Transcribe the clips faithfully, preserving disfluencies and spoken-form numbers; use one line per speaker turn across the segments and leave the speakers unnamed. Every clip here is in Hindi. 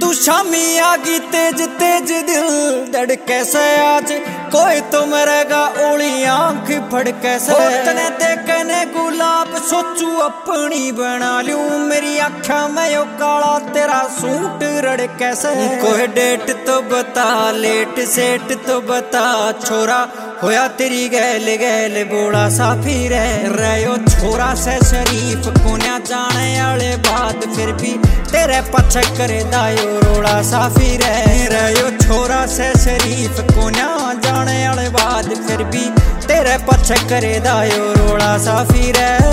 तू शामी आगी तेज तेज दिल धड़के से आज कोई तो मरेगा ओली आंख फड़के से तने देखने गुलाब सोचू अपनी बना लूं मेरी आँखा में यो काला तेरा सूट रड़के से कोई डेट तो बता लेट सेट तो बता छोरा होया तेरी गैल गैल बोला साफी रहो छोरा से शरीफ कोन्या जाने आले बात फिर भी तेरे पछे करे दायो रोड़ा साफी रहो छोरा से शरीफ कोन्या जाने आले बात फिर भी तेरे पछे करे दायो रोड़ा साफी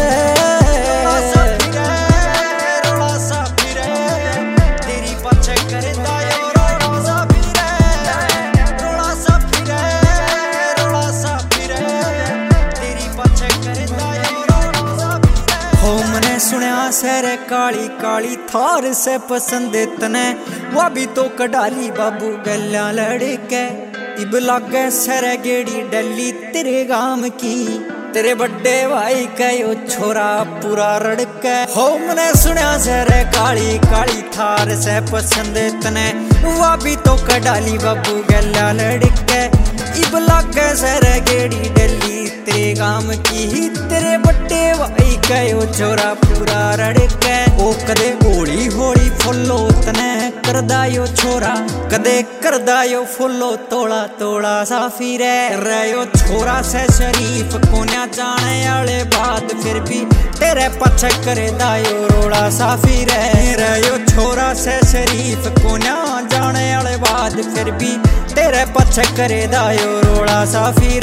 सुनिया सर काली काली थार से पसंद तने वह भी तो कडाली बाबू गल्ला लड़के इब लागे सर गेड़ी डली तेरे गाम की तेरे बड्डे भाई कहो छोरा पूरा रड़के हो मने सुनिया सर काली काली थार से पसंद तने वह भी तो कडाली बाबू गल्ला लड़के इब लागे सर गेड़ी डली तेरे गाम की तेरे बड्डे भाई कहो छोरा पूरा रड़के ओ कदे होली होली फुल्लो तने करदा यो छोरा कदे करदा यो फुल्लो तोड़ा तोड़ा साफी रहो छोरा से शरीफ कोन्या जाने आले बात फिर भी तेरे पछे करे दायो रोड़ा साफी रहो छोरा से शरीफ कोन्या जाने आले बात फिर भी तेरे पछे करे दायो रोड़ा साफी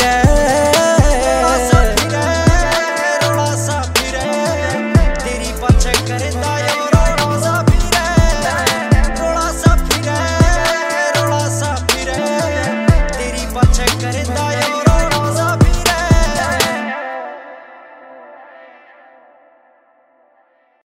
करे दायो